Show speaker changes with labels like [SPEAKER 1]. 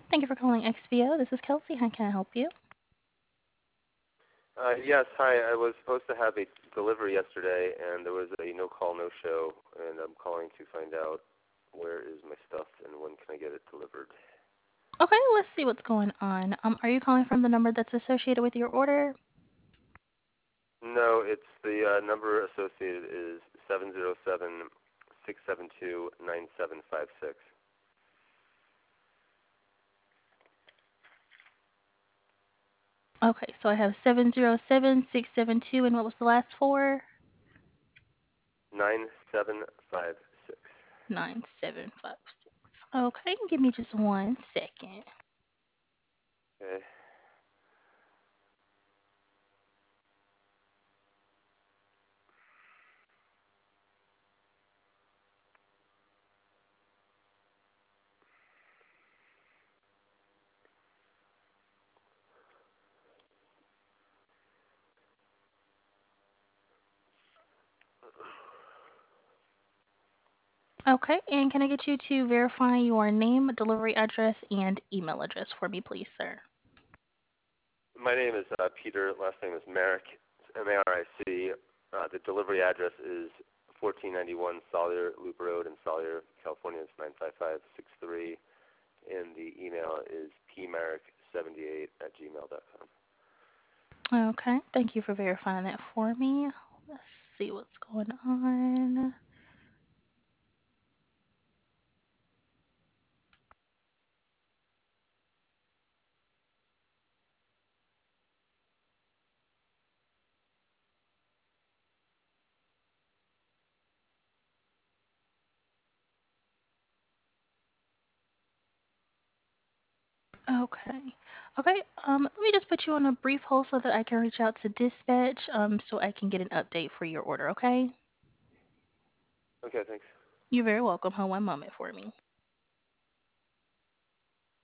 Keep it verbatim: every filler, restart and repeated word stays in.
[SPEAKER 1] Thank you for calling X P O. This is Kelsey. How can I help you?
[SPEAKER 2] Uh, yes, hi. I was supposed to have a delivery yesterday, and there was a no-call, no-show, and I'm calling to find out where is my stuff and when can I get it delivered.
[SPEAKER 1] Okay, let's see what's going on. Um, are you calling from the number that's associated with your order?
[SPEAKER 2] No, it's the uh, number associated is seven zero seven, six seven two, nine seven five six.
[SPEAKER 1] Okay, so I have seven zero seven six seven two, and what was the last four?
[SPEAKER 2] nine seven five six.
[SPEAKER 1] nine seven five six. Okay, give me just one second.
[SPEAKER 2] Okay.
[SPEAKER 1] Okay, and can I get you to verify your name, delivery address, and email address for me, please, sir?
[SPEAKER 2] My name is uh, Peter. Last name is Maric. It's M A R I C. Uh, the delivery address is fourteen ninety-one Salyer Loop Road in Salyer, California. It's nine five five six three. And the email is p maric seventy-eight at gmail dot com.
[SPEAKER 1] Okay, thank you for verifying that for me. Let's see what's going on. Okay. Okay. Um, let me just put you on a brief hold so that I can reach out to dispatch, um, so I can get an update for your order, okay?
[SPEAKER 2] Okay, thanks.
[SPEAKER 1] You're very welcome. Hold one moment for me.